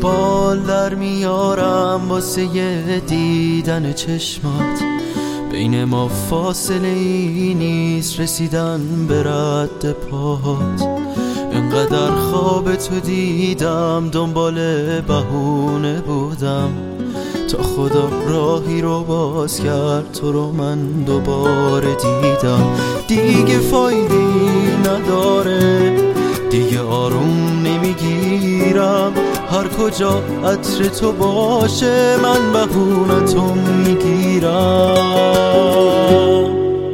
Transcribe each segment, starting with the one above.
فال در میارم واسه دیدن چشمات. بین ما فاصله ای نیست رسیدن به رد پات. انقدر خواب تو دیدم دنبال بهونه بودم تا خدا راهی رو باز کرد تو رو من دوباره دیدم. دیگه فایدی نداره، دیگه آروم نمیگیرم. هر کجا عطر تو باشه من بهونتو میگیرم.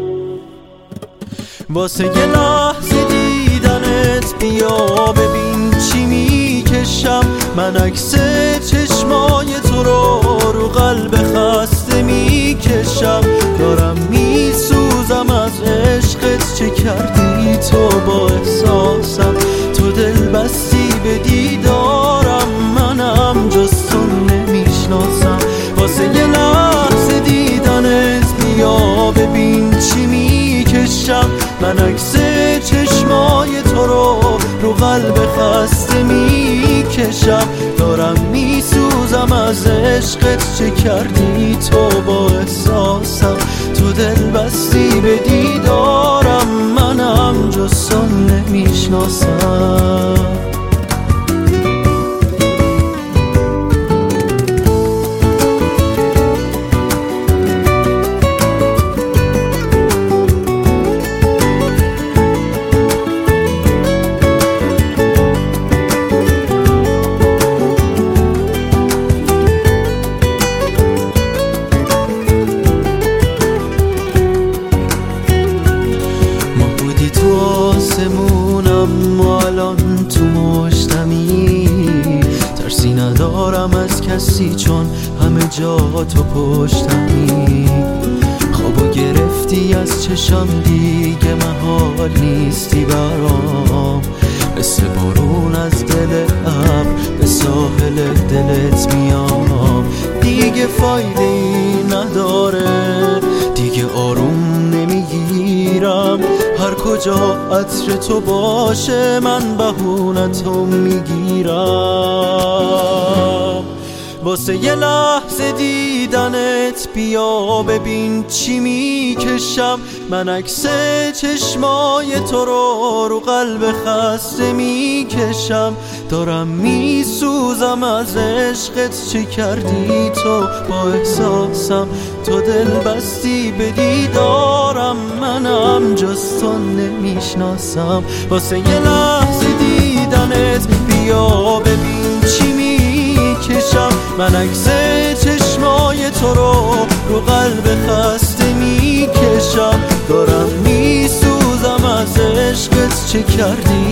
واسه یه لحظه دیدنت بیا ببین چی میکشم. من عکس چشمای تو رو قلب خسته میکشم. دارم میسوزم از عشقت، چه کردی تو با احساسم. تو دل بستی به دیدارم، منم جز تو نمیشناسم. واسه یه لحظه دیدنت بیا ببین چی میکشم. من عکس چشمای تو رو قلب خسته میکشم. دارم میسوزم از عشقت، چه کردی تو با احساسم. تو دل بستی به دیدارم، منم جز تو نمیشناسم. ما الان تو مشتمی، ترسی ندارم از کسی چون همه جا تو پشتمی. خوابو گرفتی از چشم دیگه محال نیستی برام. مثل بارون از دل ابر به ساحل دلت میام. دیگه فایده‌ای نداره، دیگه آروم نمیگیرم. هر کجا عطر تو باشه من بهونتو میگیرم. واسه یه لحظه دیدنت بیا ببین چی میکشم. من عکس چشمای تو رو قلب خسته میکشم. دارم میسوزم از عشقت، چه کردی تو با احساسم. تو دل بستی به دیدارم، منم جز تو نمیشناسم. واسه یه لحظه دیدنت بیا ببین چی میکشم. من عکس چشمای تو رو قلب خسته میکشم. دارم میسوزم از عشقت، چه کردی